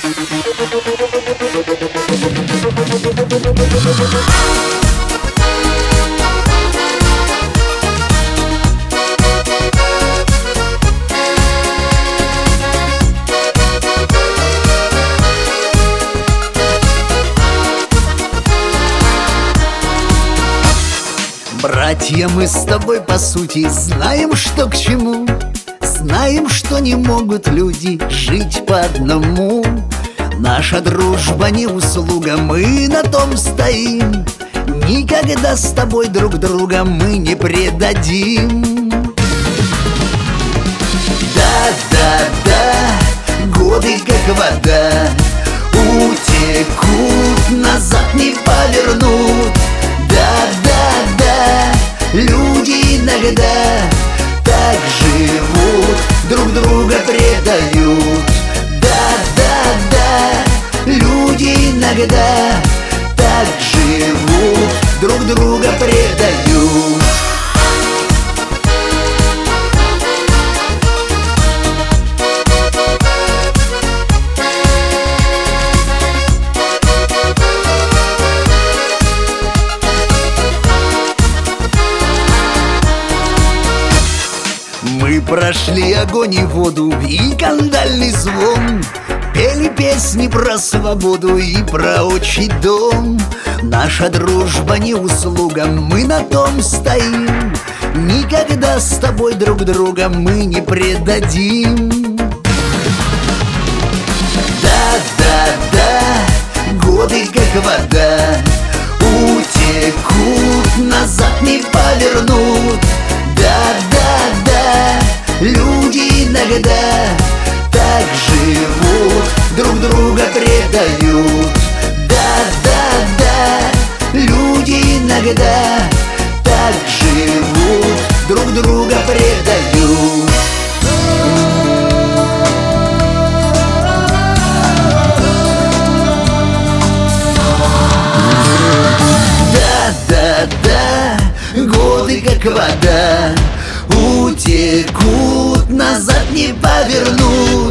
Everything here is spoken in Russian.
Братья, мы с тобой по сути знаем, что к чему. Знаем, что не могут люди жить по одному. Наша дружба не услуга, мы на том стоим. Никогда с тобой друг друга мы не предадим. Да-да-да, годы как вода утекут, назад не повернут. Да-да-да, люди иногда так живут, друг друга предают. Да-да-да, люди иногда так живут, друг друга предают. Мы прошли огонь и воду и кандальный звон, пели песни про свободу и про отчий дом. Наша дружба не услуга, мы на том стоим. Никогда с тобой друг друга мы не предадим. Да-да-да, годы как вода утекут, назад не повернут. Да-да-да, люди иногда так живут, друг друга предают. Да-да-да, люди иногда так живут, друг друга предают. Да-да-да, годы как вода утекут, назад не повернут.